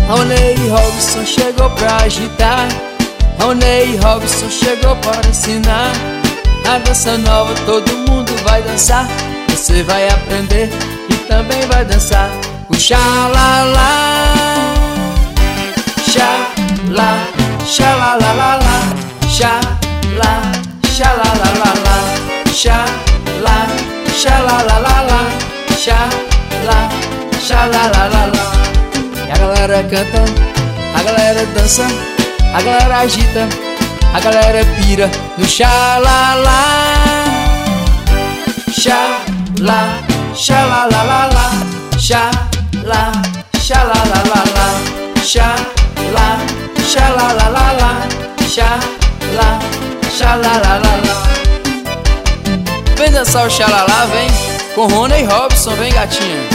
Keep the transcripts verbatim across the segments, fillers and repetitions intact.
Rony e Robson chegou pra agitar. Rony e Robson chegou para ensinar a dança nova, todo mundo vai dançar. Você vai aprender e também vai dançar o xalala, xalá, xalalalala, xalá, xalalalala, xalá, xalalalala, xalá, xalalalala. E a galera canta, a galera dança, a galera agita, a galera pira no xalala, xalá, xalalalala, xalá, xalalalala, xalá, xalalalala, xalá, xalalalala. Vem dançar o xalala, vem com Rony e Robson, vem gatinha.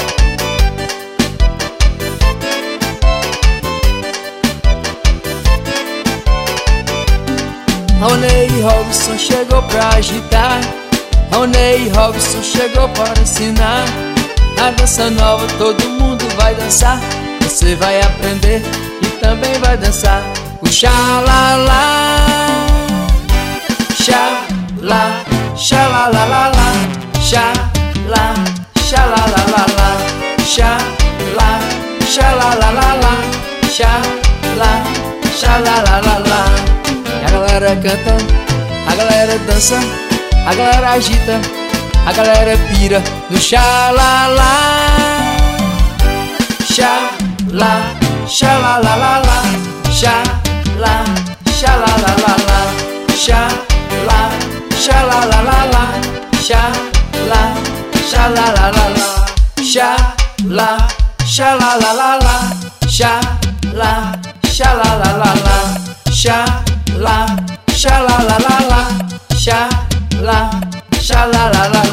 Rony e Robson chegou pra agitar. Rony e Robson chegou para ensinar a dança nova, todo mundo vai dançar. Você vai aprender e também vai dançar o xalala, xalá, xalalalala, xalá, xalalalala, xalá, xalalalala, xalá, xalalalala. A galera canta, a galera dança, a galera agita, a galera pira no xalala, xalá, xalalalala, xalá, xalalalala, xalá, xalalalala, xalá, xalalalala, xalá, xalalalala, xalá, xalalalala, xalá, xalalalala, xalá, xalalalala.